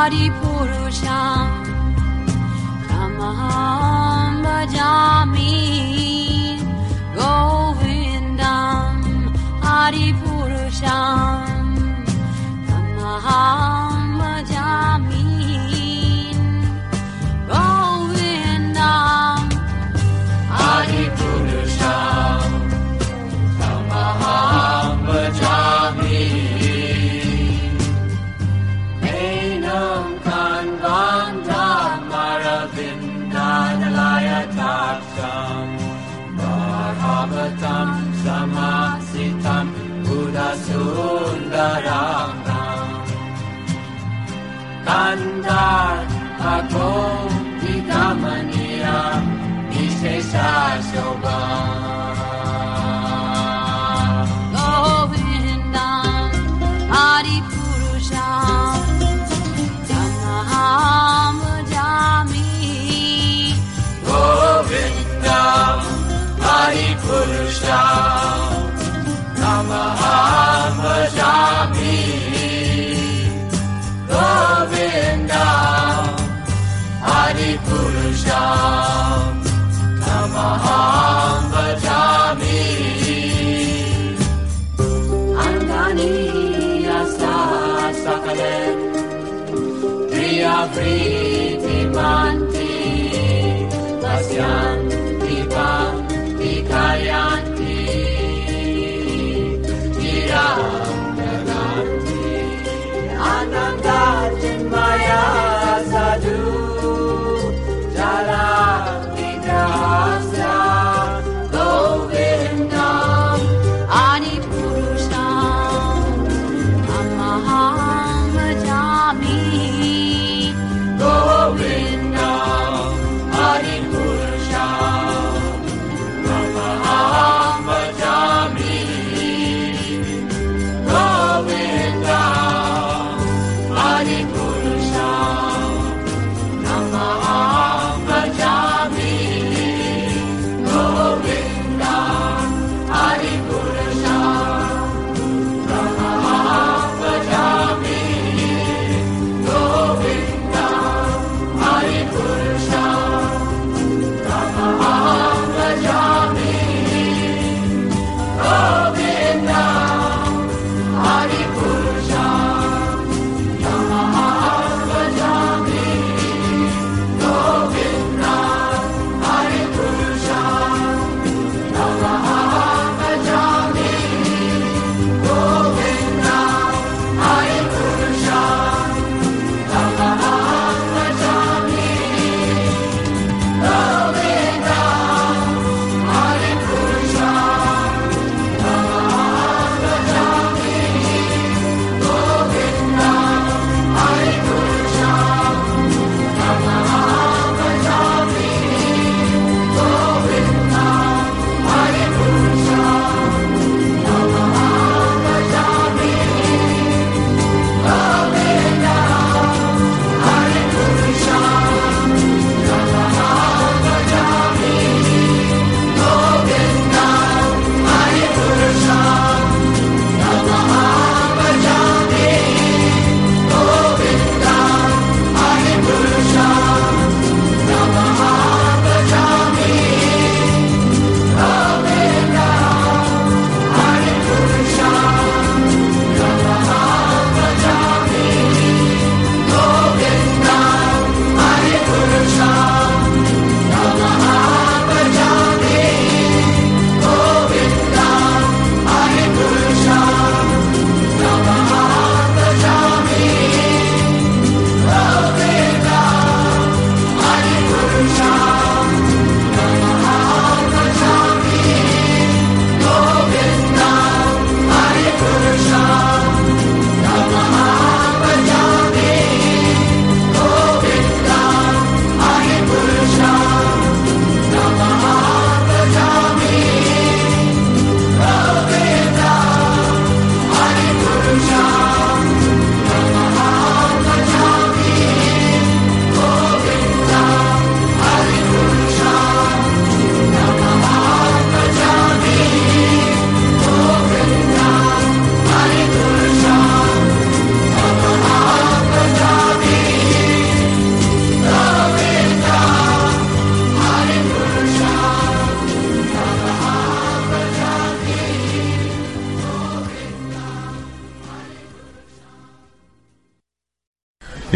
Adipurusham Tamaham bhajami Govindam Adipurusham Tamaham bhajami Govindam Adipurusham Tamaham bhajami Enam kanvam dhammaravindanalayataksam Bhagavatam samasitam buddhasundaram Kandar akom vigamaniya vishesha shobha Govindam Adipurusham Tamaham bhajami Govindam Adipurusham Tamaham bhajami Govindam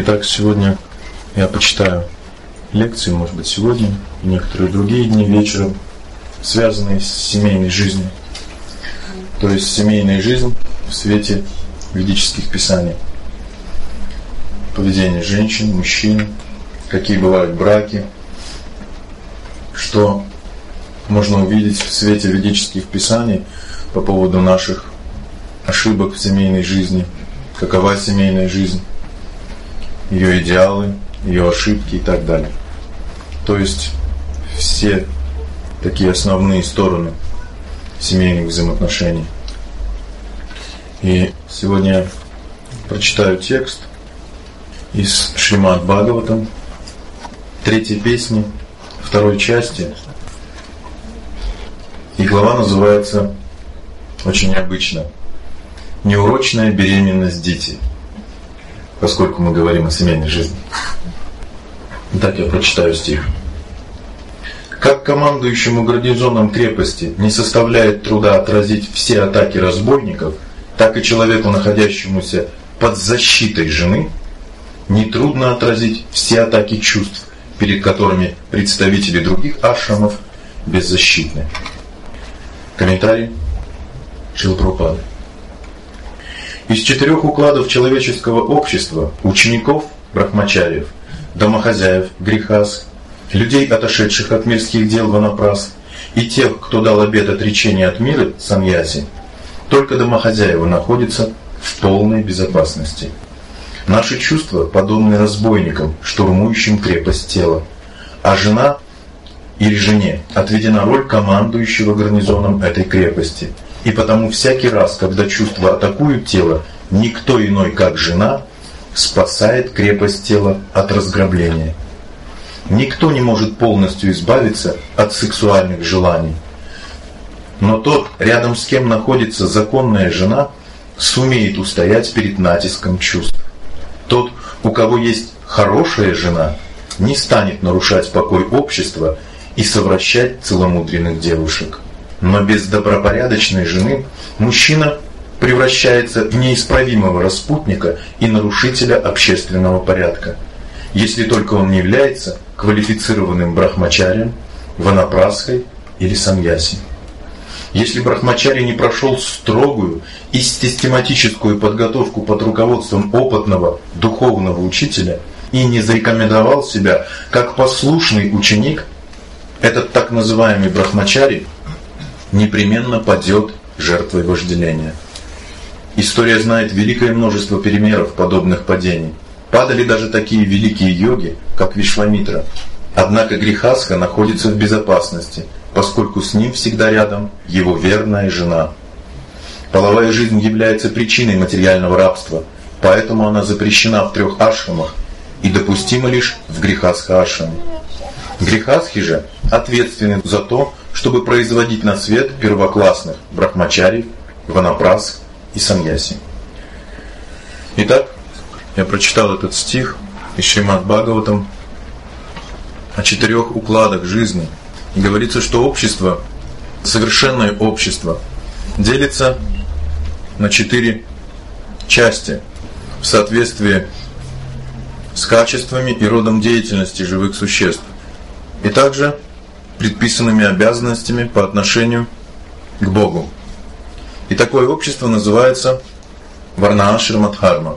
Итак, сегодня я почитаю лекции, может быть, сегодня и некоторые другие дни вечером, связанные с семейной жизнью. То есть семейная жизнь в свете ведических писаний. Поведение женщин, мужчин, какие бывают браки, что можно увидеть в свете ведических писаний по поводу наших ошибок в семейной жизни, какова семейная жизнь, ее идеалы, ее ошибки и так далее. То есть все такие основные стороны семейных взаимоотношений. И сегодня я прочитаю текст из Шримад Бхагаватам, 3 песни, 2 части. И глава называется очень необычно «Неурочная беременность Дити», поскольку мы говорим о семейной жизни. Итак, я прочитаю стих. «Как командующему гарнизоном крепости не составляет труда отразить все атаки разбойников, так и человеку, находящемуся под защитой жены, нетрудно отразить все атаки чувств, перед которыми представители других ашрамов беззащитны». Комментарий Шрилы Прабхупады. Из 4 укладов человеческого общества – учеников, брахмачарьев, домохозяев, грихас, людей, отошедших от мирских дел, ванапрас, и тех, кто дал обет отречения от мира, саньяси, только домохозяева находятся в полной безопасности. Наши чувства подобны разбойникам, штурмующим крепость тела, а жена или жене отведена роль командующего гарнизоном этой крепости. И потому всякий раз, когда чувства атакуют тело, никто иной, как жена, спасает крепость тела от разграбления. Никто не может полностью избавиться от сексуальных желаний. Но тот, рядом с кем находится законная жена, сумеет устоять перед натиском чувств. Тот, у кого есть хорошая жена, не станет нарушать покой общества и совращать целомудренных девушек. Но без добропорядочной жены мужчина превращается в неисправимого распутника и нарушителя общественного порядка, если только он не является квалифицированным брахмачарием, ванапрасхой или саньяси. Если брахмачарий не прошел строгую и систематическую подготовку под руководством опытного духовного учителя и не зарекомендовал себя как послушный ученик, этот так называемый брахмачарий непременно падет жертвой вожделения. История знает великое множество примеров подобных падений. Падали даже такие великие йоги, как Вишвамитра. Однако грихастха находится в безопасности, поскольку с ним всегда рядом его верная жена. Половая жизнь является причиной материального рабства, поэтому она запрещена в 3 ашрамах и допустима лишь в грихастха-ашраме. Грихастхи же ответственны за то, чтобы производить на свет первоклассных брахмачарий, ванапрасх и саньяси. Итак, я прочитал этот стих из Шримад Бхагаватам о 4 укладах жизни. И говорится, что общество, совершенное общество, делится на 4 части в соответствии с качествами и родом деятельности живых существ, и также предписанными обязанностями по отношению к Богу. И такое общество называется Варна-ашрама-дхарма.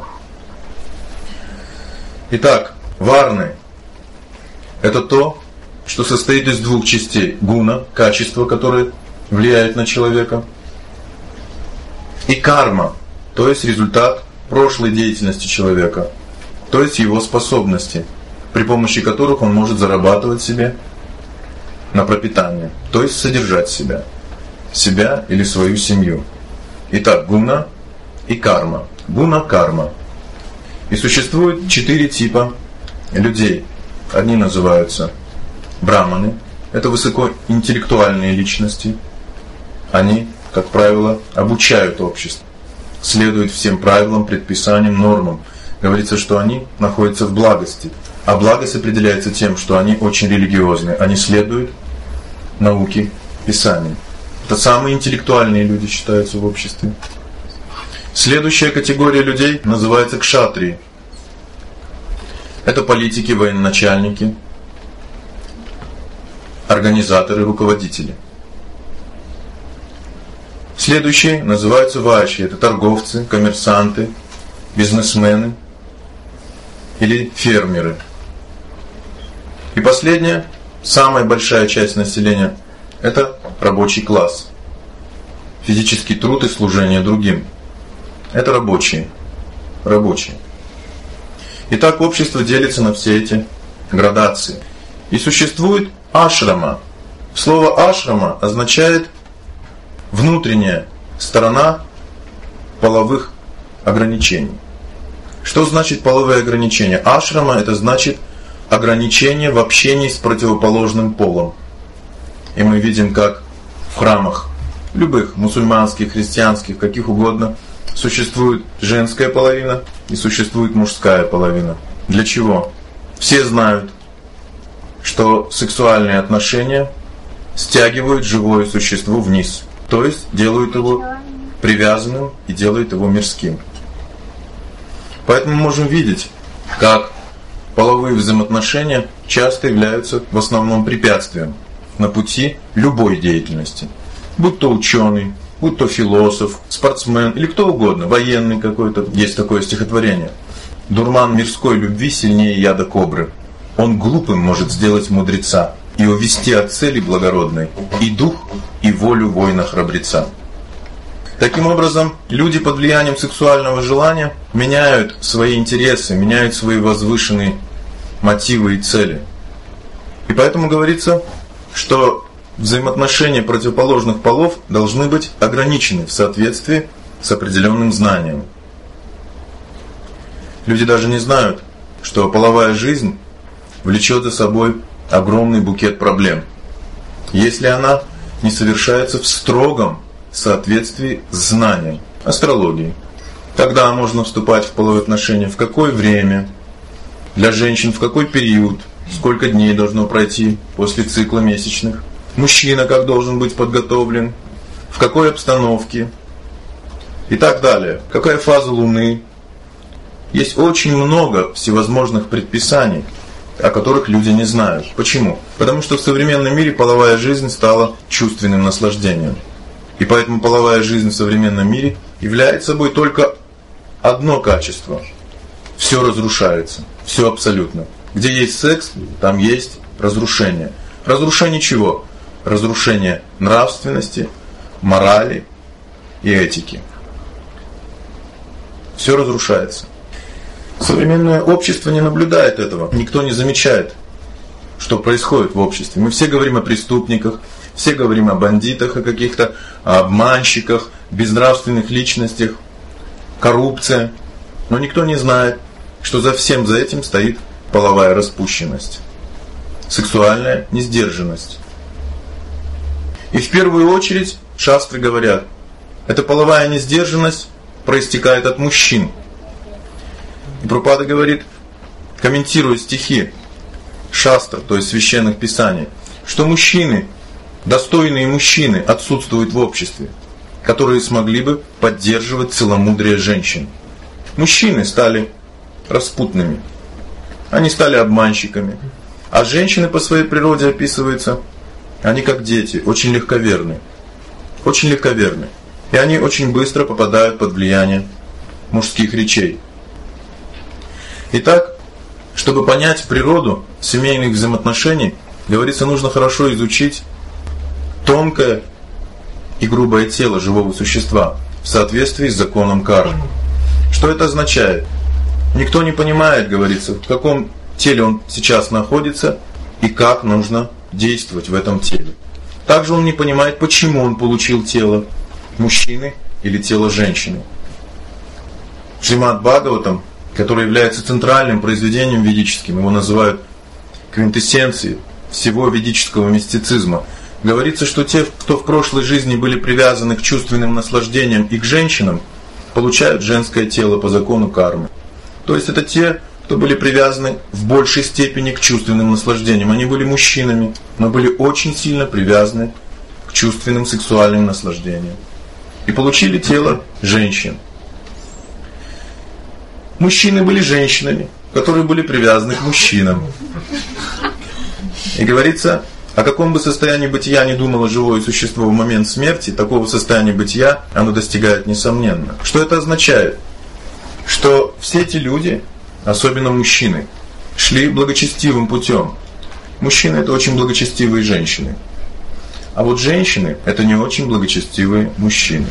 Итак, варны – это то, что состоит из 2 частей: гуна, качество, которое влияет на человека, и карма, то есть результат прошлой деятельности человека, то есть его способности, при помощи которых он может зарабатывать себе на пропитание, то есть содержать себя или свою семью. Итак, гуна и карма. Гуна, карма. И существует 4 типа людей. Одни называются браманы, это высокоинтеллектуальные личности. Они, как правило, обучают общество, следуют всем правилам, предписаниям, нормам. Говорится, что они находятся в благости. А благость определяется тем, что они очень религиозны. Они следуют науке Писаний. Это самые интеллектуальные люди считаются в обществе. Следующая категория людей называется кшатрии. Это политики, военачальники, организаторы, руководители. Следующие называются вайши. Это торговцы, коммерсанты, бизнесмены или фермеры. И последняя, самая большая часть населения, это рабочий класс. Физический труд и служение другим. Это рабочие. Рабочие. Итак, общество делится на все эти градации. И существует ашрама. Слово ашрама означает внутренняя сторона половых ограничений. Что значит половые ограничения? Ашрама — это значит ограничение в общении с противоположным полом. И мы видим, как в храмах, любых, мусульманских, христианских, каких угодно, существует женская половина и существует мужская половина. Для чего? Все знают, что сексуальные отношения стягивают живое существо вниз. То есть делают его привязанным и делают его мирским. Поэтому мы можем видеть, как половые взаимоотношения часто являются в основном препятствием на пути любой деятельности. Будь то ученый, будь то философ, спортсмен или кто угодно, военный какой-то. Есть такое стихотворение. «Дурман мирской любви сильнее яда кобры. Он глупым может сделать мудреца и увести от цели благородной и дух, и волю воина-храбреца». Таким образом, люди под влиянием сексуального желания меняют свои интересы, меняют свои возвышенные мотивы и цели. И поэтому говорится, что взаимоотношения противоположных полов должны быть ограничены в соответствии с определенным знанием. Люди даже не знают, что половая жизнь влечет за собой огромный букет проблем, если она не совершается в строгом соответствии с знанием астрологии. Когда можно вступать в половые отношения, в какое время, для женщин в какой период, сколько дней должно пройти после цикла месячных, мужчина как должен быть подготовлен, в какой обстановке и так далее, какая фаза Луны. Есть очень много всевозможных предписаний, о которых люди не знают. Почему? Потому что в современном мире половая жизнь стала чувственным наслаждением. И поэтому половая жизнь в современном мире является собой только одно качество. Все разрушается, все абсолютно. Где есть секс, там есть разрушение. Разрушение чего? Разрушение нравственности, морали и этики. Все разрушается. Современное общество не наблюдает этого. Никто не замечает, что происходит в обществе. Мы все говорим о преступниках, все говорим о бандитах, о каких-то обманщиках, безнравственных личностях, коррупция. Но никто не знает, что за всем за этим стоит половая распущенность, сексуальная несдержанность. И в первую очередь шастры говорят, эта половая несдержанность проистекает от мужчин. И Прабхупада говорит, комментируя стихи шастр, то есть священных писаний, что мужчины, достойные мужчины отсутствуют в обществе, которые смогли бы поддерживать целомудрие женщин. Мужчины стали распутными, они стали обманщиками, а женщины по своей природе описываются, они как дети, очень легковерны, и они очень быстро попадают под влияние мужских речей. Итак, чтобы понять природу семейных взаимоотношений, говорится, нужно хорошо изучить тонкое и грубое тело живого существа в соответствии с законом кармы. Что это означает? Никто не понимает, говорится, в каком теле он сейчас находится и как нужно действовать в этом теле. Также он не понимает, почему он получил тело мужчины или тело женщины. Шримад Бхагаватам, который является центральным произведением ведическим, его называют квинтэссенцией всего ведического мистицизма, говорится, что те, кто в прошлой жизни были привязаны к чувственным наслаждениям и к женщинам, получают женское тело по закону кармы. То есть это те, кто были привязаны в большей степени к чувственным наслаждениям. Они были мужчинами, но были очень сильно привязаны к чувственным сексуальным наслаждениям. И получили тело женщин. Мужчины были женщинами, которые были привязаны к мужчинам. И говорится, о каком бы состоянии бытия ни думало живое существо в момент смерти, такого состояния бытия оно достигает несомненно. Что это означает? Что все эти люди, особенно мужчины, шли благочестивым путем. Мужчины – это очень благочестивые женщины. А вот женщины – это не очень благочестивые мужчины.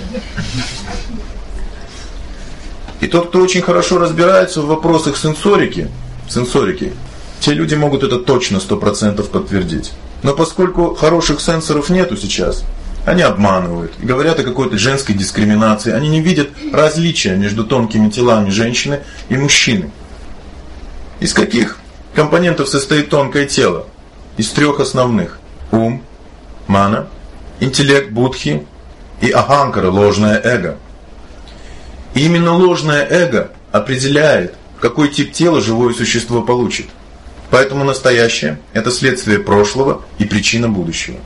И тот, кто очень хорошо разбирается в вопросах сенсорики, те люди могут это точно 100% подтвердить. Но поскольку хороших сенсоров нету сейчас, они обманывают и говорят о какой-то женской дискриминации. Они не видят различия между тонкими телами женщины и мужчины. Из каких компонентов состоит тонкое тело? Из 3 основных. Ум, мана, интеллект будхи и аханкара, ложное эго. И именно ложное эго определяет, какой тип тела живое существо получит. Поэтому настоящее – это следствие прошлого и причина будущего.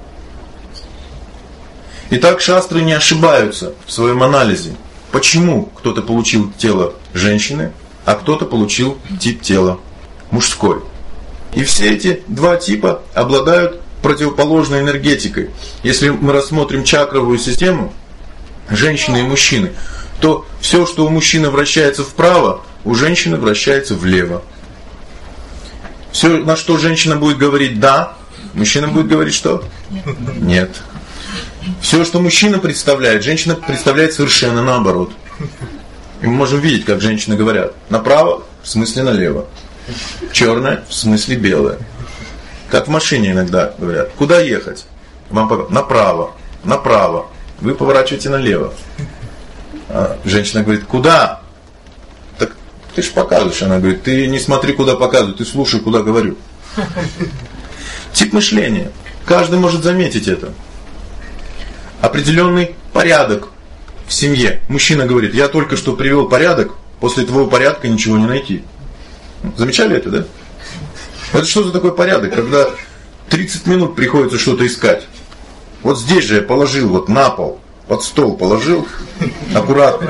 Итак, шастры не ошибаются в своем анализе. Почему кто-то получил тело женщины, а кто-то получил тип тела мужской. И все эти 2 типа обладают противоположной энергетикой. Если мы рассмотрим чакровую систему женщины и мужчины, то все, что у мужчины вращается вправо, у женщины вращается влево. Все, на что женщина будет говорить «да», мужчина будет говорить что? Нет. Все, что мужчина представляет, женщина представляет совершенно наоборот. И мы можем видеть, как женщины говорят. Направо, в смысле налево. Черное, в смысле белое. Как в машине иногда говорят. Куда ехать? Вам показывают. Направо, направо. Вы поворачиваете налево. А женщина говорит, куда? Так ты ж показываешь. Она говорит, ты не смотри, куда показываю, ты слушай, куда говорю. Тип мышления. Каждый может заметить это. Определенный порядок в семье. Мужчина говорит, я только что привел порядок, после твоего порядка ничего не найти. Замечали это, да? Это что за такой порядок, когда 30 минут приходится что-то искать? Вот здесь же я положил, вот на пол, под стол положил, аккуратно.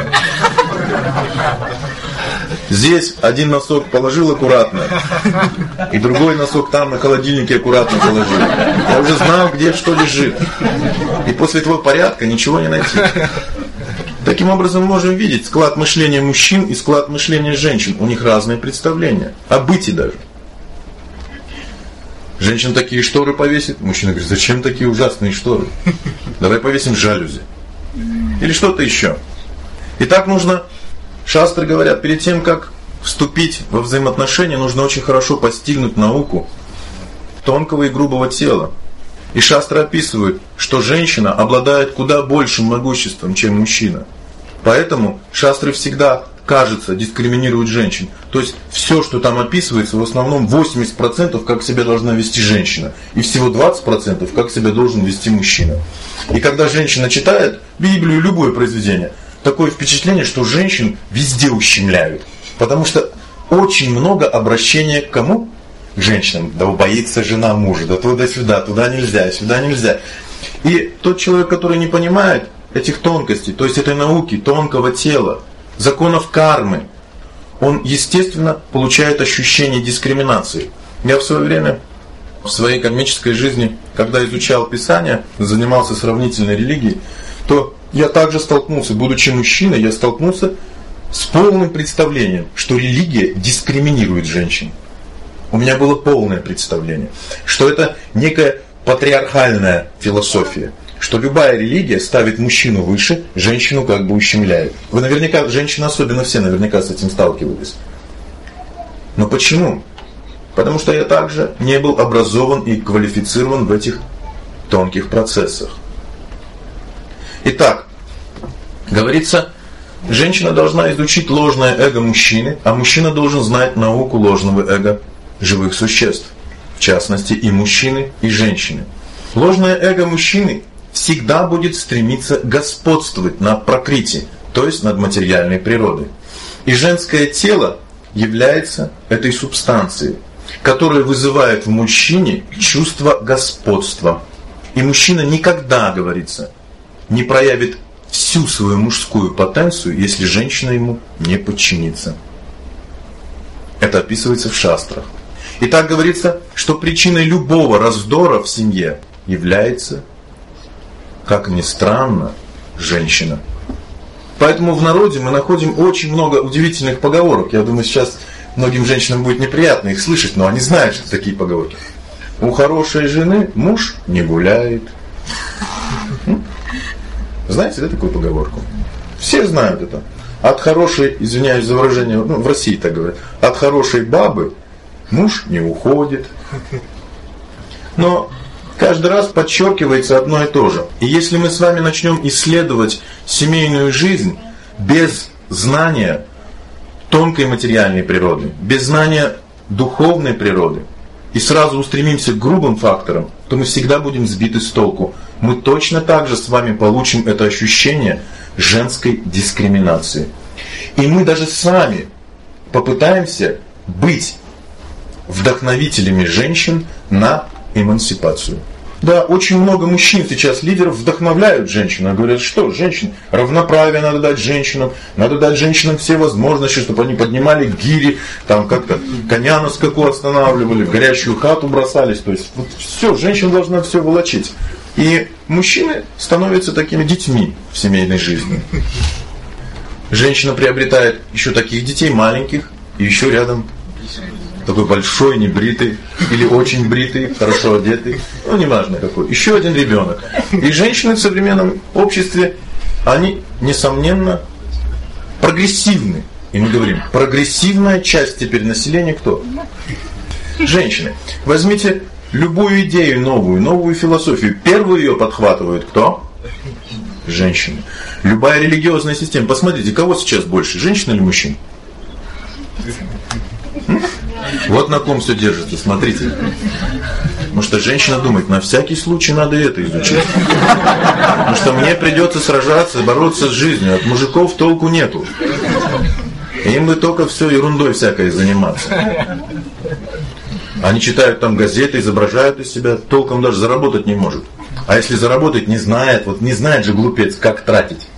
Здесь один носок положил аккуратно, и другой носок там на холодильнике аккуратно положил. Я уже знал, где что лежит. И после твоего порядка ничего не найти. Таким образом, мы можем видеть склад мышления мужчин и склад мышления женщин. У них разные представления. О быте даже. Женщина такие шторы повесит. Мужчина говорит, зачем такие ужасные шторы? Давай повесим жалюзи. Или что-то еще. И так нужно, шастры говорят, перед тем, как вступить во взаимоотношения, нужно очень хорошо постигнуть науку тонкого и грубого тела. И шастры описывают, что женщина обладает куда большим могуществом, чем мужчина. Поэтому шастры всегда, кажется, дискриминируют женщин. То есть все, что там описывается, в основном 80% как себя должна вести женщина. И всего 20% как себя должен вести мужчина. И когда женщина читает Библию, любое произведение, такое впечатление, что женщин везде ущемляют. Потому что очень много обращения к кому? К женщинам. Да боится жена мужа, да туда-сюда, туда нельзя, сюда нельзя. И тот человек, который не понимает этих тонкостей, то есть этой науки, тонкого тела, законов кармы, он, естественно, получает ощущение дискриминации. Я в свое время, в своей кармической жизни, когда изучал Писание, занимался сравнительной религией, то я также столкнулся, будучи мужчиной, я столкнулся с полным представлением, что религия дискриминирует женщин. У меня было полное представление, что это некая патриархальная философия, что любая религия ставит мужчину выше, женщину как бы ущемляет. Вы наверняка, женщины особенно все наверняка с этим сталкивались. Но почему? Потому что я также не был образован и квалифицирован в этих тонких процессах. Итак, говорится, женщина должна изучить ложное эго мужчины, а мужчина должен знать науку ложного эго живых существ, в частности и мужчины, и женщины. Ложное эго мужчины всегда будет стремиться господствовать над пракрити, то есть над материальной природой. И женское тело является этой субстанцией, которая вызывает в мужчине чувство господства. И мужчина никогда, говорится, не проявит всю свою мужскую потенцию, если женщина ему не подчинится. Это описывается в шастрах. И так говорится, что причиной любого раздора в семье является, как ни странно, женщина. Поэтому в народе мы находим очень много удивительных поговорок. Я думаю, сейчас многим женщинам будет неприятно их слышать, но они знают, что такие поговорки. У хорошей жены муж не гуляет. Знаете, да, такую поговорку? Все знают это. От хорошей, извиняюсь за выражение, в России так говорят, от хорошей бабы муж не уходит. Но каждый раз подчеркивается одно и то же. И если мы с вами начнем исследовать семейную жизнь без знания тонкой материальной природы, без знания духовной природы, и сразу устремимся к грубым факторам, то мы всегда будем сбиты с толку. Мы точно так же с вами получим это ощущение женской дискриминации. И мы даже сами попытаемся быть вдохновителями женщин на эмансипацию. Да, очень много мужчин сейчас, лидеров, вдохновляют женщин. Говорят, что женщин, равноправие надо дать женщинам, надо дать женщинам все возможности, чтобы они поднимали гири, там как-то коня на скаку останавливали, в горящую хату бросались. То есть вот все, женщина должна все волочить. И мужчины становятся такими детьми в семейной жизни. Женщина приобретает еще таких детей маленьких, и еще рядом такой большой, небритый, или очень бритый, хорошо одетый, неважно какой, еще один ребенок. И женщины в современном обществе, они, несомненно, прогрессивны. И мы говорим, прогрессивная часть теперь населения кто? Женщины. Возьмите любую идею новую философию. Первую ее подхватывают кто? Женщины. Любая религиозная система. Посмотрите, кого сейчас больше, женщин или мужчин? Вот на ком все держится, смотрите. Потому что женщина думает, на всякий случай надо это изучить. Потому что мне придется сражаться, бороться с жизнью. От мужиков толку нету. Им бы только все ерундой всякой заниматься. Они читают там газеты, изображают из себя, толком даже заработать не может. А если заработать, не знает, вот не знает же глупец, как тратить.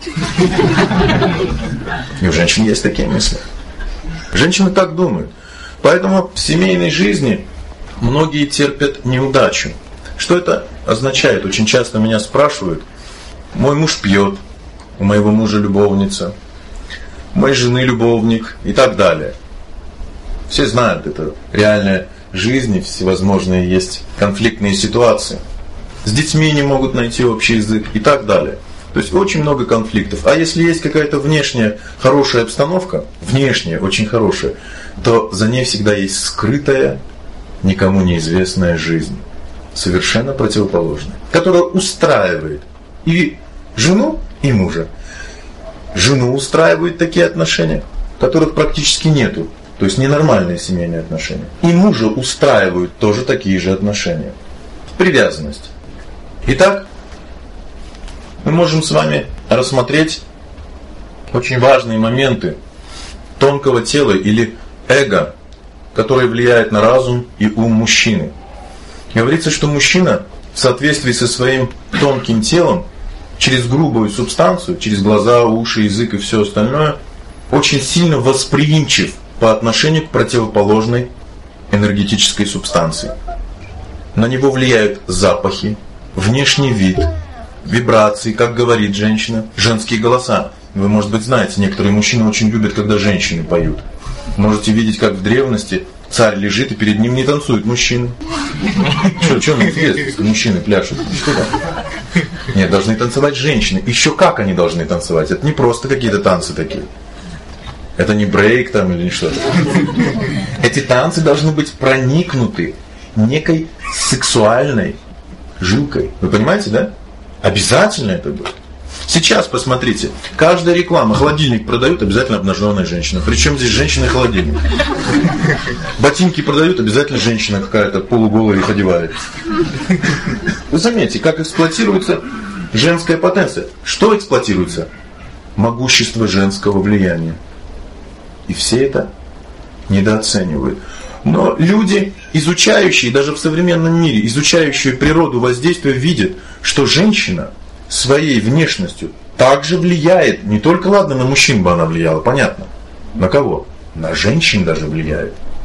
И у женщин есть такие мысли. Женщины так думают. Поэтому в семейной жизни многие терпят неудачу. Что это означает? Очень часто меня спрашивают, мой муж пьет, у моего мужа любовница, у моей жены любовник и так далее. Все знают, это реальная жизнь, всевозможные есть конфликтные ситуации. С детьми не могут найти общий язык и так далее. То есть очень много конфликтов. А если есть какая-то внешняя хорошая обстановка, внешняя очень хорошая, то за ней всегда есть скрытая, никому неизвестная жизнь. Совершенно противоположная. Которая устраивает и жену, и мужа. Жену устраивают такие отношения, которых практически нету. То есть ненормальные семейные отношения. И мужа устраивают тоже такие же отношения. Привязанность. Итак, мы можем с вами рассмотреть очень важные моменты тонкого тела или эго, которое влияет на разум и ум мужчины. Говорится, что мужчина в соответствии со своим тонким телом, через грубую субстанцию, через глаза, уши, язык и все остальное, очень сильно восприимчив по отношению к противоположной энергетической субстанции. На него влияют запахи, внешний вид, вибрации, как говорит женщина, женские голоса. Вы, может быть, знаете, некоторые мужчины очень любят, когда женщины поют. Можете видеть, как в древности царь лежит, и перед ним не танцуют мужчины. Что на интересно, мужчины пляшут? Что там? Нет, должны танцевать женщины. Еще как они должны танцевать? Это не просто какие-то танцы такие. Это не брейк там или что-то. Эти танцы должны быть проникнуты некой сексуальной жилкой. Вы понимаете, да? Обязательно это будет. Сейчас посмотрите, каждая реклама, холодильник продают, обязательно обнаженная женщина. Причем здесь женщина и холодильник. Ботинки продают, обязательно женщина какая-то полуголая их одевает. Вы заметите, как эксплуатируется женская потенция. Что эксплуатируется? Могущество женского влияния. И все это недооценивают. Но люди, изучающие, даже в современном мире, изучающие природу воздействия, видят, что женщина своей внешностью также влияет, не только, ладно, на мужчин бы она влияла, понятно. На кого? На женщин даже влияет.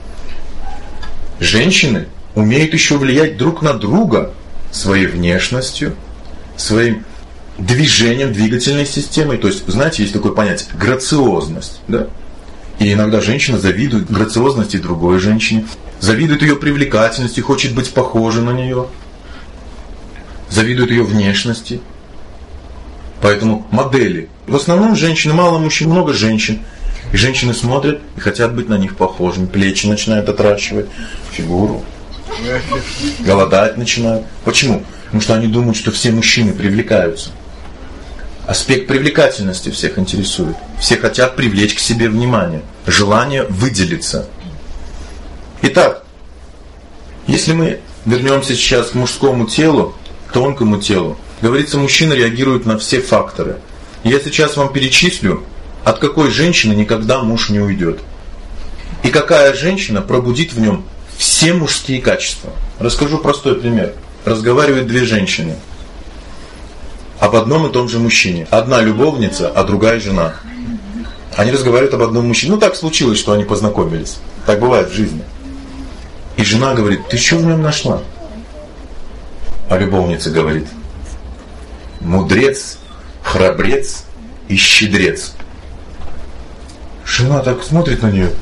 Женщины умеют еще влиять друг на друга своей внешностью, своим движением, двигательной системой. То есть, знаете, есть такое понятие – грациозность. Да? И иногда женщина завидует грациозности другой женщине, завидует ее привлекательности, хочет быть похожей на нее, завидует ее внешности. Поэтому модели. В основном женщины, мало мужчин, много женщин. И женщины смотрят и хотят быть на них похожими. Плечи начинают отращивать, фигуру. Голодать начинают. Почему? Потому что они думают, что все мужчины привлекаются. Аспект привлекательности всех интересует. Все хотят привлечь к себе внимание. Желание выделиться. Итак, если мы вернемся сейчас к мужскому телу, тонкому телу, говорится, мужчина реагирует на все факторы. Я сейчас вам перечислю, от какой женщины никогда муж не уйдет. И какая женщина пробудит в нем все мужские качества. Расскажу простой пример. Разговаривают две женщины об одном и том же мужчине. Одна любовница, а другая жена. Они разговаривают об одном мужчине. Ну так случилось, что они познакомились. Так бывает в жизни. И жена говорит: ты что в нем нашла? А любовница говорит: мудрец, храбрец и щедрец. Жена так смотрит на нее.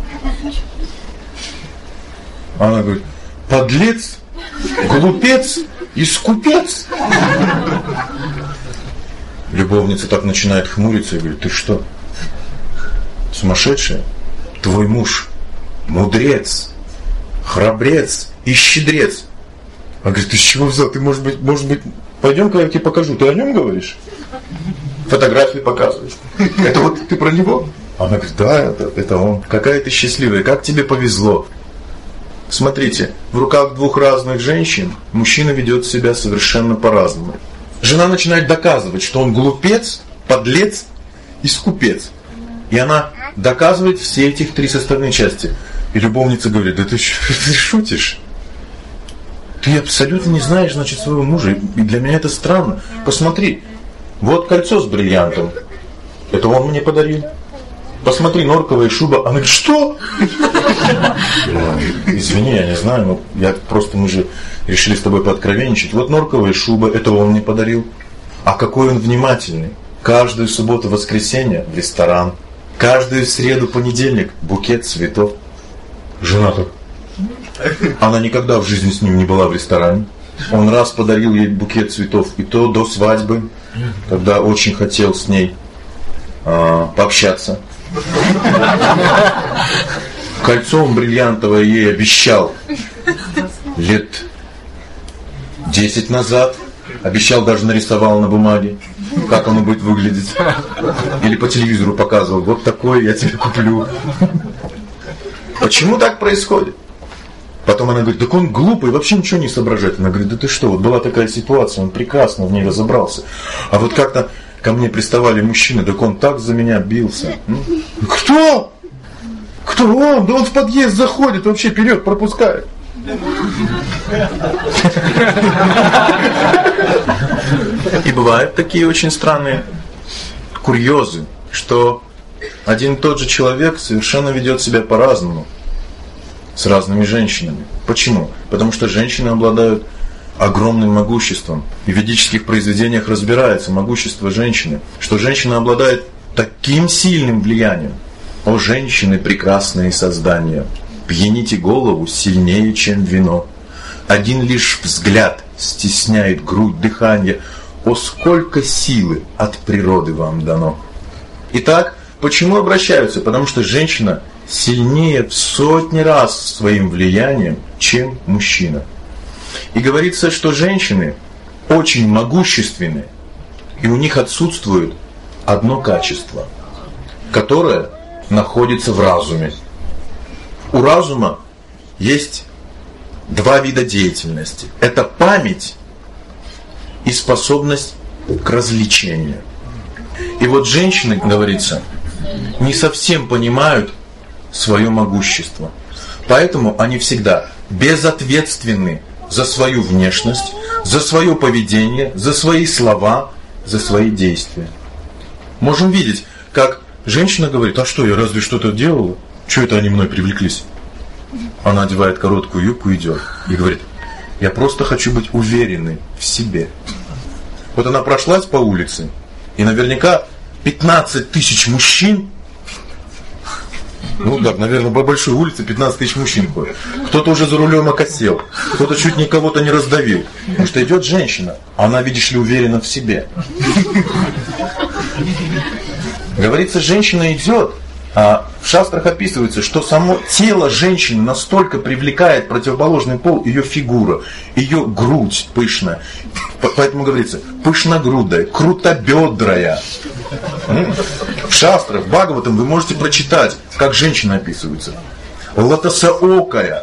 Она говорит: подлец, глупец и скупец. Любовница так начинает хмуриться и говорит: ты что, сумасшедшая? Твой муж мудрец, храбрец и щедрец. Она говорит: ты с чего взял? Ты, может быть, пойдем-ка я тебе покажу. Ты о нем говоришь? Фотографии показываешь. Это вот ты про него? Она говорит: да, это он. Какая ты счастливая, как тебе повезло. Смотрите, в руках двух разных женщин мужчина ведет себя совершенно по-разному. Жена начинает доказывать, что он глупец, подлец и скупец. И она доказывает все этих три составные части. И любовница говорит: да ты шутишь? Ты абсолютно не знаешь, значит, своего мужа. И для меня это странно. Посмотри, вот кольцо с бриллиантом. Это он мне подарил. Посмотри, норковая шуба. Она говорит: что? Извини, я не знаю, но мы же решили с тобой пооткровенничать. Вот норковая шуба, это он мне подарил. А какой он внимательный. Каждую субботу, воскресенье в ресторан. Каждую среду, понедельник букет цветов. Жена так. Она никогда в жизни с ним не была в ресторане. Он раз подарил ей букет цветов, и то до свадьбы, когда очень хотел с ней пообщаться. Кольцо он бриллиантовое ей обещал лет 10 назад. Обещал, даже нарисовал на бумаге, как оно будет выглядеть. Или по телевизору показывал: вот такое я тебе куплю. Почему так происходит? Потом она говорит: так он глупый, вообще ничего не соображает. Она говорит: да ты что, вот была такая ситуация, он прекрасно в ней разобрался. А вот как-то ко мне приставали мужчины, так он так за меня бился. Кто? Кто он? Да он в подъезд заходит, вообще вперед пропускает. И бывают такие очень странные курьезы, что один и тот же человек совершенно ведет себя по-разному с разными женщинами. Почему? Потому что женщины обладают огромным могуществом. И в ведических произведениях разбирается могущество женщины, что женщина обладает таким сильным влиянием. О, женщины, прекрасные создания, пьяните голову сильнее, чем вино. Один лишь взгляд стесняет грудь, дыхание. О, сколько силы от природы вам дано. Итак, почему обращаются? Потому что женщина сильнее в сотни раз своим влиянием, чем мужчина. И говорится, что женщины очень могущественны, и у них отсутствует одно качество, которое находится в разуме. У разума есть два вида деятельности. Это память и способность к развлечению. И вот женщины, говорится, не совсем понимают свое могущество. Поэтому они всегда безответственны за свою внешность, за свое поведение, за свои слова, за свои действия. Можем видеть, как женщина говорит: а что, я разве что-то делала? Чего это они мной привлеклись? Она одевает короткую юбку и идет. И говорит: я просто хочу быть уверенной в себе. Вот она прошлась по улице, и наверняка 15 тысяч мужчин, ну да, наверное, по большой улице 15 тысяч мужчин ходят. Кто-то уже за рулем окосел, кто-то чуть ни кого-то не раздавил. Потому что идет женщина, она, видишь ли, уверена в себе. Говорится, женщина идет, а в шастрах описывается, что само тело женщины настолько привлекает противоположный пол, ее фигура, ее грудь пышная. Поэтому говорится, пышногрудая, крутобедрая. В шастрах, в Бхагаватам вы можете прочитать, как женщина описывается. Лотосоокая.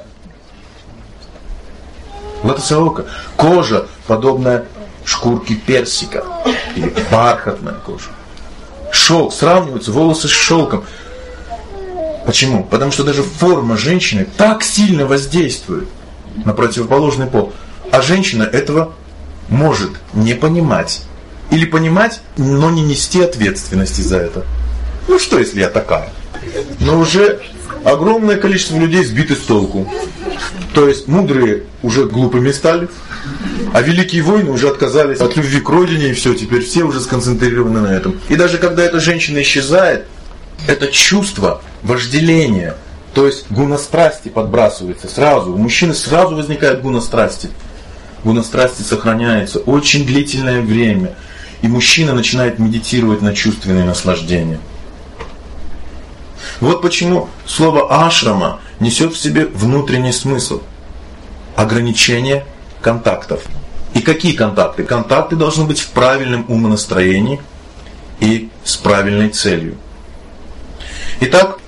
Лотосоока. Кожа, подобная шкурке персика. Или бархатная кожа. Шелк. Сравниваются волосы с шелком. Почему? Потому что даже форма женщины так сильно воздействует на противоположный пол. А женщина этого может не понимать. Или понимать, но не нести ответственности за это. Ну что, если я такая? Но уже огромное количество людей сбиты с толку. То есть мудрые уже глупыми стали, а великие воины уже отказались от любви к родине, и все, теперь все уже сконцентрированы на этом. И даже когда эта женщина исчезает, это чувство вожделения, то есть гуна-страсти подбрасывается сразу. У мужчины сразу возникает гуна-страсти. Гуна-страсти сохраняется очень длительное время. И мужчина начинает медитировать на чувственные наслаждения. Вот почему слово ашрама несет в себе внутренний смысл. Ограничение контактов. И какие контакты? Контакты должны быть в правильном умонастроении и с правильной целью. Итак,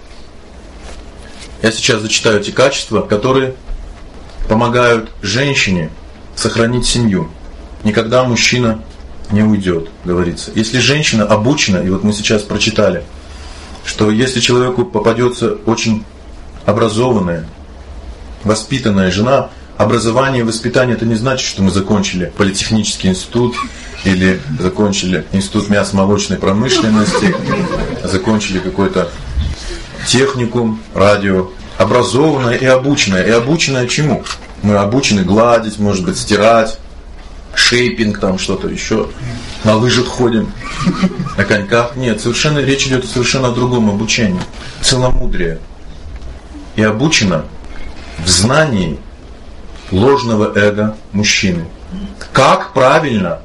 я сейчас зачитаю эти качества, которые помогают женщине сохранить семью. Никогда мужчина не уйдет, говорится. Если женщина обучена, и вот мы сейчас прочитали, что если человеку попадется очень образованная, воспитанная жена, образование и воспитание — это не значит, что мы закончили политехнический институт или закончили институт мясо-молочной промышленности, закончили какой-то техникум, радио. Образованная и обученная. И обученная чему? Мы обучены гладить, может быть, стирать, шейпинг, там что-то еще. На лыжах ходим, на коньках. Нет, совершенно речь идет совершенно о другом обучении. Целомудрие. И обучена в знании ложного эго мужчины. Как правильно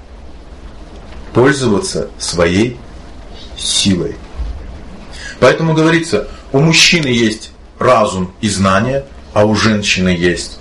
пользоваться своей силой. Поэтому говорится, у мужчины есть разум и знание, а у женщины есть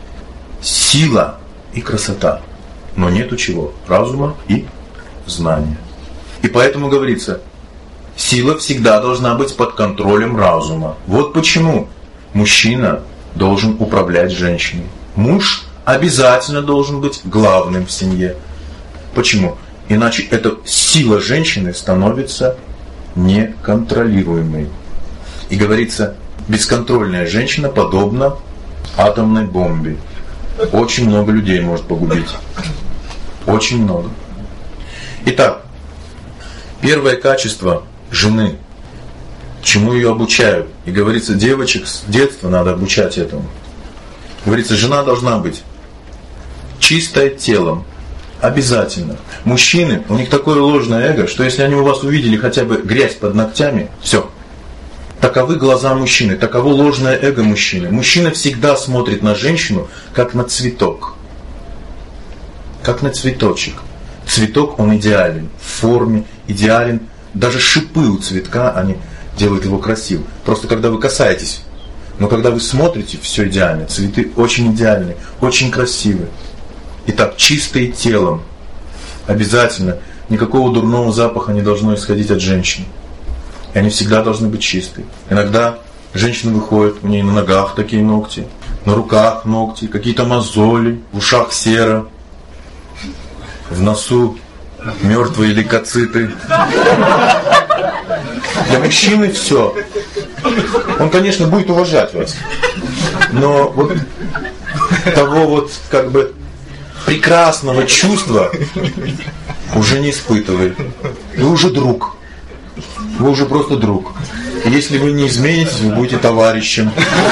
сила и красота. Но нету чего? Разума и знания. И поэтому говорится, сила всегда должна быть под контролем разума. Вот почему мужчина должен управлять женщиной. Муж обязательно должен быть главным в семье. Почему? Иначе эта сила женщины становится неконтролируемой. И говорится, бесконтрольная женщина подобна атомной бомбе. Очень много людей может погубить. Очень много. Итак, первое качество жены. Чему ее обучают? И говорится, девочек с детства надо обучать этому. Говорится, жена должна быть чистая телом. Обязательно. Мужчины, у них такое ложное эго, что если они у вас увидели хотя бы грязь под ногтями, все. Таковы глаза мужчины, таково ложное эго мужчины. Мужчина всегда смотрит на женщину, как на цветок. Как на цветочек. Цветок, он идеален. В форме идеален. Даже шипы у цветка, они делают его красивым. Просто когда вы касаетесь, но когда вы смотрите, все идеально. Цветы очень идеальны, очень красивые. Итак, чистые телом. Обязательно. Никакого дурного запаха не должно исходить от женщин. И они всегда должны быть чистые. Иногда женщина выходит, у нее на ногах такие ногти, на руках ногти, какие-то мозоли, в ушах сера, в носу мертвые лейкоциты. Для мужчины все. Он, конечно, будет уважать вас. Но вот того вот как бы прекрасного чувства уже не испытывает. Вы уже друг. Вы уже просто друг. Если вы не изменитесь, вы будете товарищем.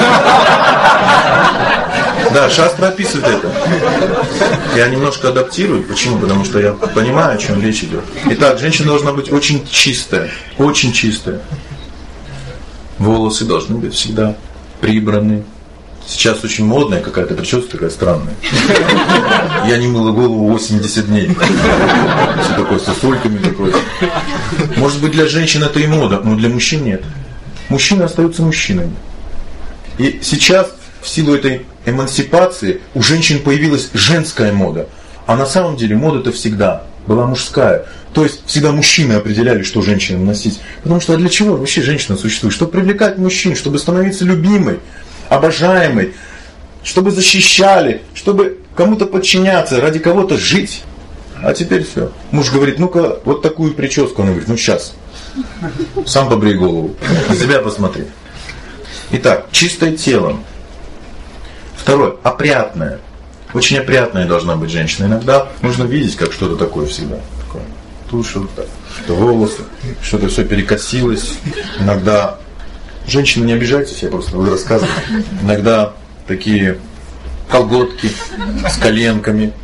Да, шастра описывает это. Я немножко адаптирую. Почему? Потому что я понимаю, о чем речь идет. Итак, женщина должна быть очень чистая. Очень чистая. Волосы должны быть всегда прибраны. Сейчас очень модная какая-то прическа, такая странная. Я не мыла голову 80 дней. Все такое с сосульками такое. Может быть, для женщин это и мода, но для мужчин нет. Мужчины остаются мужчинами. И сейчас, в силу этой эмансипации, у женщин появилась женская мода. А на самом деле мода-то всегда была мужская. То есть всегда мужчины определяли, что женщинам носить. Потому что для чего вообще женщина существует? Чтобы привлекать мужчин, чтобы становиться любимой, обожаемой, чтобы защищали, чтобы кому-то подчиняться, ради кого-то жить. А теперь все. Муж говорит, ну-ка, вот такую прическу. Он говорит, ну сейчас. Сам побрей голову. На себя посмотри. Итак, чистое тело. Второе, опрятное. Очень опрятная должна быть женщина. Иногда нужно видеть, как что-то такое всегда. Такое. Тушь, вот так, что волосы, что-то все перекосилось. Иногда, женщины, не обижайтесь, я просто буду рассказывать. Иногда такие колготки с коленками.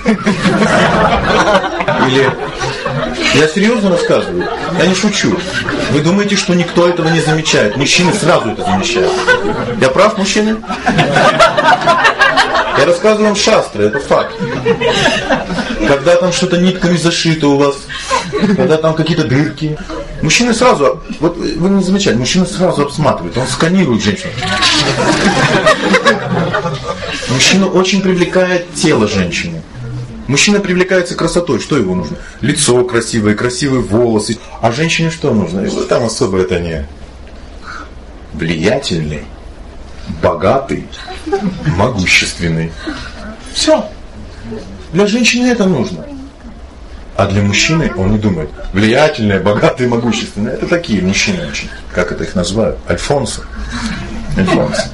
Или... Я серьезно рассказываю, я не шучу. Вы думаете, что никто этого не замечает? Мужчины сразу это замечают. Я прав, мужчины? Я рассказываю вам шастры, это факт. Когда там что-то нитками зашито у вас, когда там какие-то дырки, мужчины сразу, вот вы не замечаете, мужчина сразу обсматривает, он сканирует женщину. Мужчину очень привлекает тело женщины. Мужчина привлекается красотой, что его нужно? Лицо красивое, красивые волосы. А женщине что нужно? И там особо это не влиятельный, богатый, могущественный. Все. Для женщины это нужно. А для мужчины он не думает. Влиятельный, богатый, могущественный. Это такие мужчины очень. Как это их называют? Альфонсы. Альфонсы.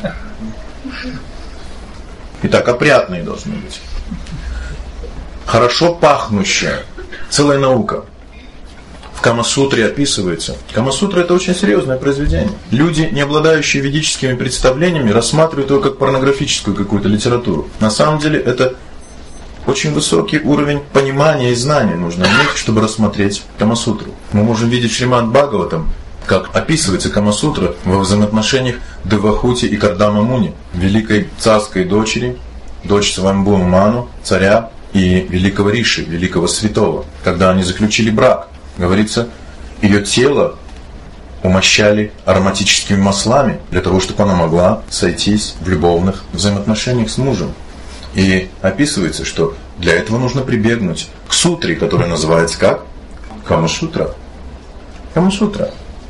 Итак, опрятные должны быть. Хорошо пахнущая. Целая наука. В Кама-сутре описывается. Кама-сутра — это очень серьезное произведение. Люди, не обладающие ведическими представлениями, рассматривают его как порнографическую какую-то литературу. На самом деле это очень высокий уровень понимания и знания нужно иметь, чтобы рассмотреть Кама-сутру. Мы можем видеть в Шримад-Бхагаватам, как описывается Кама-сутра во взаимоотношениях Девахути и Кардама Муни, великой царской дочери, дочь Свамбу Ману, царя, и великого Риши, великого святого. Когда они заключили брак, говорится, ее тело умощали ароматическими маслами для того, чтобы она могла сойтись в любовных взаимоотношениях с мужем. И описывается, что для этого нужно прибегнуть к сутре, которая называется как? Кама-сутра. Кама-сутра.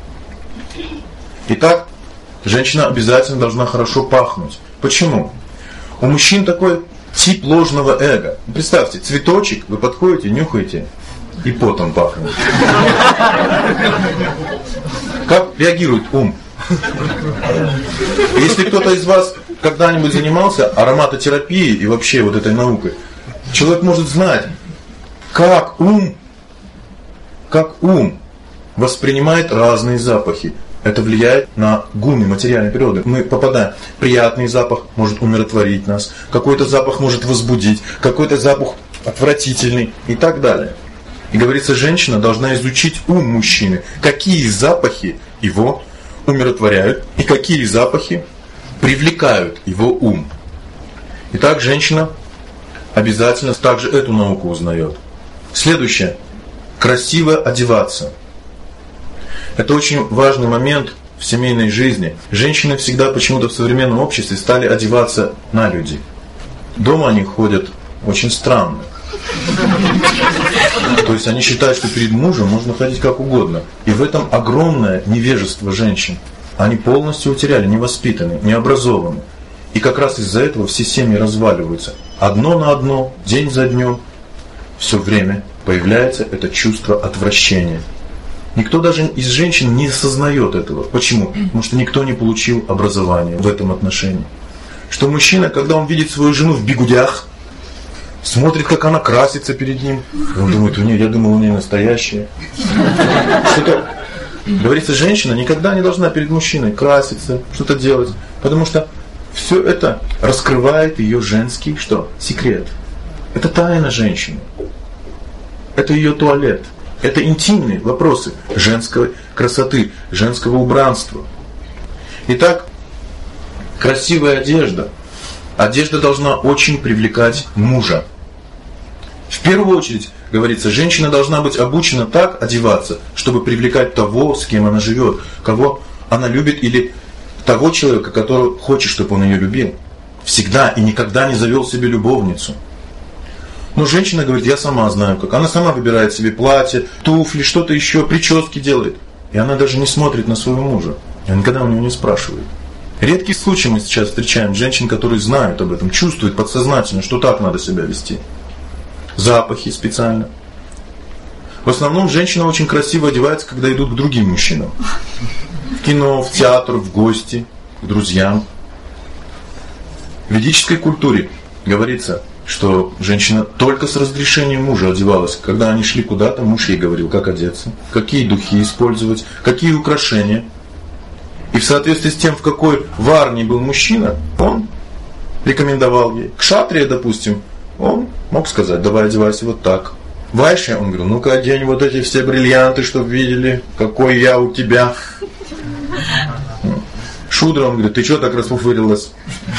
Итак, женщина обязательно должна хорошо пахнуть. Почему? У мужчин такой тип ложного эго. Представьте, цветочек, вы подходите, нюхаете, и потом пахнет. Как реагирует ум? Если кто-то из вас когда-нибудь занимался ароматотерапией и вообще вот этой наукой, человек может знать, как ум воспринимает разные запахи. Это влияет на гуны материальной природы. Мы попадаем. Приятный запах может умиротворить нас, какой-то запах может возбудить, какой-то запах отвратительный и так далее. И говорится, женщина должна изучить ум мужчины, какие запахи его умиротворяют и какие запахи привлекают его ум. Итак, женщина обязательно также эту науку узнает. Следующее. Красиво одеваться. Это очень важный момент в семейной жизни. Женщины всегда почему-то в современном обществе стали одеваться на люди. Дома они ходят очень странно. То есть они считают, что перед мужем можно ходить как угодно. И в этом огромное невежество женщин. Они полностью утеряли, невоспитаны, необразованы. И как раз из-за этого все семьи разваливаются. Одно на одно, день за днем, все время появляется это чувство отвращения. Никто даже из женщин не осознает этого. Почему? Потому что никто не получил образования в этом отношении. Что мужчина, когда он видит свою жену в бигудях, смотрит, как она красится перед ним, он думает, я думал, у нее настоящее. Что-то Говорится, женщина никогда не должна перед мужчиной краситься, что-то делать, потому что все это раскрывает ее женский что? Секрет. Это тайна женщины. Это ее туалет. Это интимные вопросы женской красоты, женского убранства. Итак, красивая одежда. Одежда должна очень привлекать мужа. В первую очередь, говорится, женщина должна быть обучена так одеваться, чтобы привлекать того, с кем она живет, кого она любит, или того человека, который хочет, чтобы он ее любил. Всегда и никогда не завел себе любовницу. Но женщина говорит, я сама знаю как. Она сама выбирает себе платье, туфли, что-то еще, прически делает. И она даже не смотрит на своего мужа. И никогда у него не спрашивает. Редкий случай мы сейчас встречаем женщин, которые знают об этом, чувствуют подсознательно, что так надо себя вести. Запахи специально. В основном женщина очень красиво одевается, когда идут к другим мужчинам. В кино, в театр, в гости, к друзьям. В ведической культуре говорится, что женщина только с разрешением мужа одевалась. Когда они шли куда-то, муж ей говорил, как одеться, какие духи использовать, какие украшения. И в соответствии с тем, в какой варне был мужчина, он рекомендовал ей. Кшатрия, допустим, он мог сказать, давай одевайся вот так. Вайше, он говорил, ну-ка одень вот эти все бриллианты, чтобы видели, какой я у тебя. Шудра, он говорит, ты что так расфуфырилась?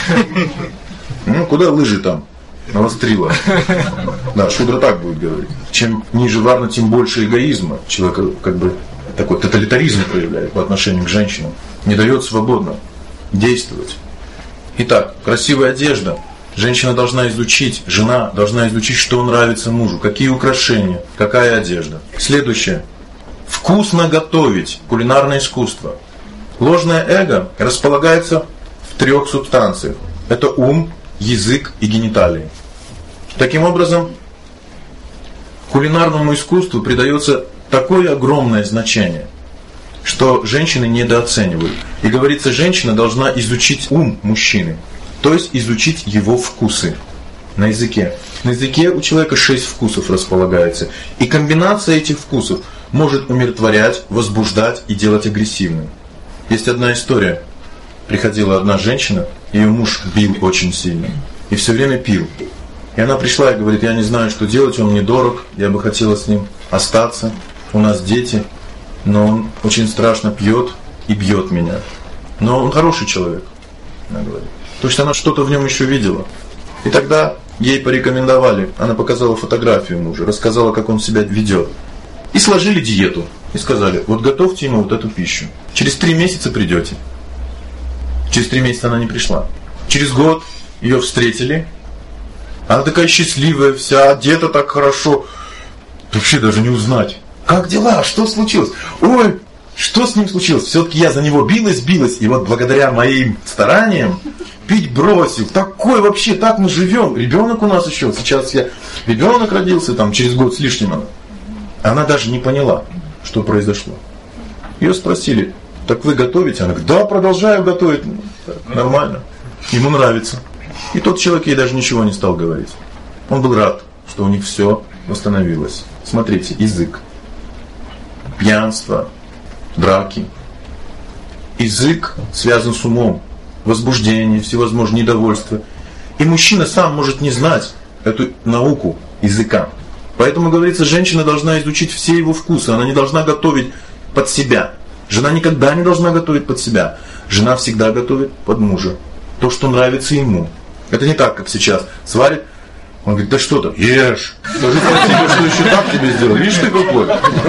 Ну, куда лыжи там? Навострила. Да, Шудра так будет говорить. Чем ниже варна, тем больше эгоизма. Человек как бы такой тоталитаризм проявляет по отношению к женщинам. Не дает свободно действовать. Итак, красивая одежда. Женщина должна изучить, жена должна изучить, что нравится мужу, какие украшения, какая одежда. Следующее. Вкусно готовить. Кулинарное искусство. Ложное эго располагается в 3 субстанциях. Это ум, язык и гениталии. Таким образом, кулинарному искусству придается такое огромное значение, что женщины недооценивают. И говорится, женщина должна изучить ум мужчины, то есть изучить его вкусы на языке. На языке у человека 6 вкусов располагается. И комбинация этих вкусов может умиротворять, возбуждать и делать агрессивным. Есть одна история. Приходила одна женщина, ее муж бил очень сильно и все время пил. И она пришла и говорит, я не знаю, что делать, он мне дорог, я бы хотела с ним остаться, у нас дети, но он очень страшно пьет и бьет меня. Но он хороший человек, она говорит. То есть она что-то в нем еще видела. И тогда ей порекомендовали, она показала фотографию мужа, рассказала, как он себя ведет. И сложили диету. И сказали, вот готовьте ему вот эту пищу. Через 3 месяца придете. Через 3 месяца она не пришла. Через год ее встретили. Она такая счастливая вся, одета так хорошо. Вообще даже не узнать. Как дела? Что случилось? Ой, что с ним случилось? Все-таки я за него билась. И вот благодаря моим стараниям пить бросил. Такой вообще, так мы живем. Ребенок у нас еще. Сейчас ребенок родился, там через год с лишним. Она даже не поняла, что произошло. Ее спросили, так вы готовите? Она говорит, да, продолжаю готовить. Нормально. Ему нравится. И тот человек ей даже ничего не стал говорить. Он был рад, что у них все восстановилось. Смотрите, язык. Пьянство, драки. Язык связан с умом. Возбуждение, всевозможные недовольства. И мужчина сам может не знать эту науку языка. Поэтому, говорится, женщина должна изучить все его вкусы. Она не должна готовить под себя. Жена никогда не должна готовить под себя. Жена всегда готовит под мужа. То, что нравится ему. Это не так, как сейчас. Сварит, он говорит, да что то, ешь. Скажи спасибо, что еще так тебе сделал. Видишь ты какой?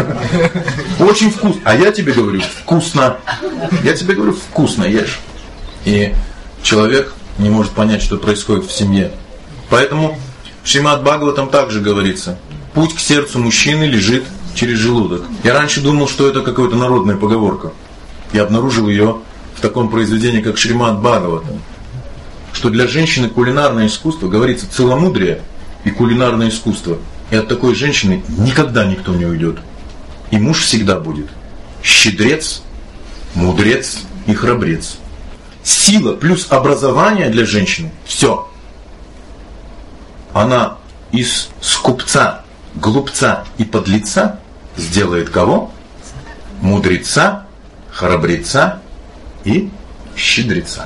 Очень вкусно. А я тебе говорю, вкусно. Я тебе говорю, вкусно ешь. И человек не может понять, что происходит в семье. Поэтому в Шримад Бхагаватам также говорится, путь к сердцу мужчины лежит через желудок. Я раньше думал, что это какая-то народная поговорка. Я обнаружил ее в таком произведении, как Шримад Бхагаватам. Что для женщины кулинарное искусство, говорится, целомудрие и кулинарное искусство. И от такой женщины никогда никто не уйдет. И муж всегда будет щедрец, мудрец и храбрец. Сила плюс образование для женщины – все. Она из скупца, глупца и подлеца сделает кого? мудреца, храбреца и щедреца.